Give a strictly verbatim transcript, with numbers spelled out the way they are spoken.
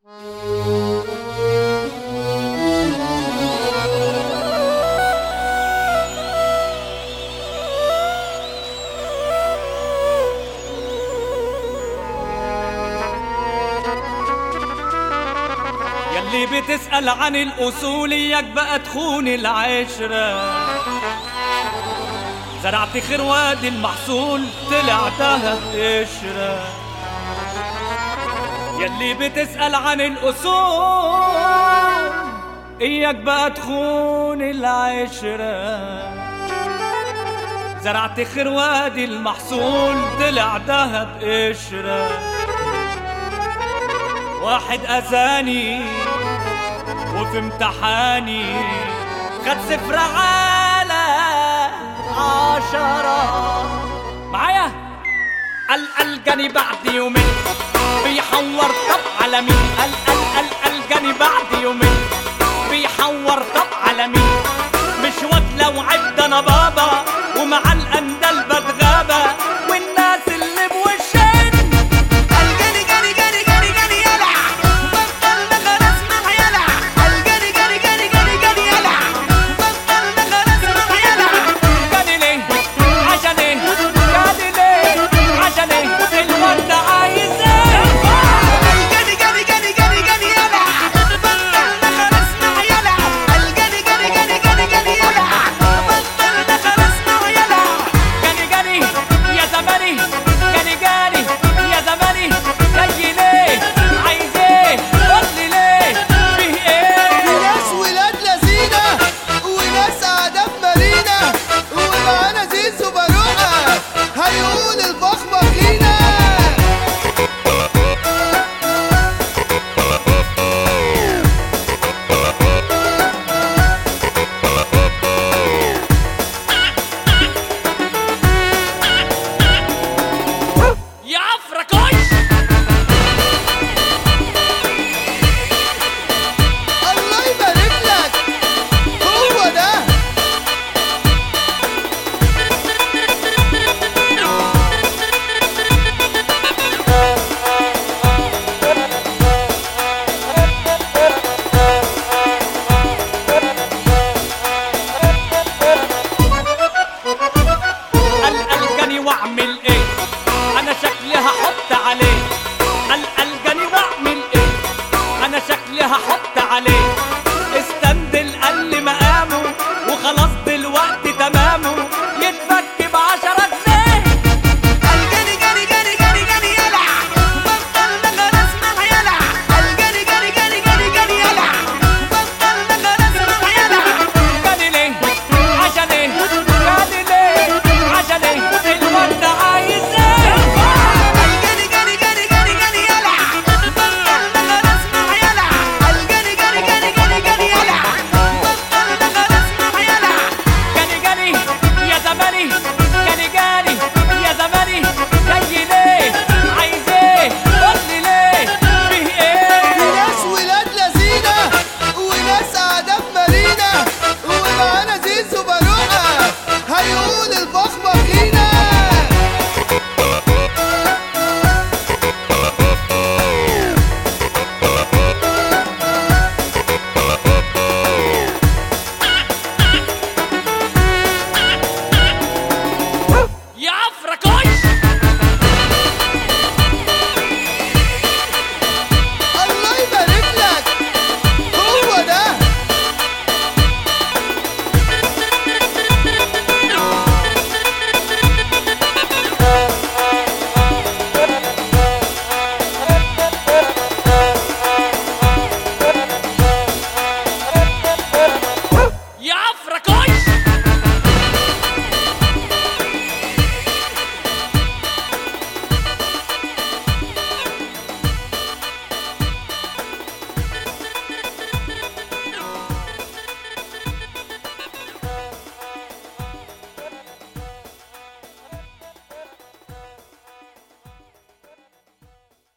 يلي بتسأل عن الأصول إياك بقى تخون العشرة. زرعت خير وادي المحصول طلع دهب قشرة. يلي بتسأل عن الأصول إياك بقى تخون العشرة. زرعت خير وادي المحصول طلع دهب قشرة. واحد أذاني وفي امتحاني خد صفر على عشرة. معايا القلقني بعد يومين بيحور طب على مين. القلقني بعد يومين بيحور طب على مين. مش واكلة وعد انا بابا ومع الأندل بتغابى والناس اللي بوشين الجري جري جري جري جري يلع بطل نخرس مع يلع. الجري جري جري جري جري يلع بطل نخرس مع يلع. جري ليه عشان ايه جري ليه عشان ايه الورد عايز ايه. الجري جري جري جري جري يلع بطل نخرس مع يلع. الجري جري جري جري جري يلع بطل نخرس مع يلع. جري جري يا زماني جري جري يا زماني جاي ليه عايز ايه قولي ليه فيه ايه. في ناس ولاد لذينة وناس قاعدة في مارينا ومعانا زيزو باروقة هيقول الفخمة فينا. يا عفركوش الله يبارك لك هو ده. القلقني واعمل ايه انا شكلي هحط عليه. القلقني واعمل ايه انا شكلي هحط عليه. استندل قل مقامه وخلاص دلوقتي تمامه يتفك بعشرة جنيه. الجري جري جري جري جري يلع بطل نخرس مع يلع. الجري جري جري جري جري يلع بطل نخرس مع يلع. جري ليه عشان ايه جري ليه عشان ايه الورد عايز ايه. الجري جري جري جري جري يلع بطل نخرس مع يلع. الجري جري جري جري جري يلع بطل نخرس مع يلع. جري جري يا زماني جري جري يا زماني جاي ليه عايز ايه قولي ليه فيه ايه. في ناس ولاد لذينة وناس قاعدة في مارينا ومعانا زيزو باروقة هيقول الفخمة فينا. يا عفركوش الله يبارك لك هو ده. يا عفركوش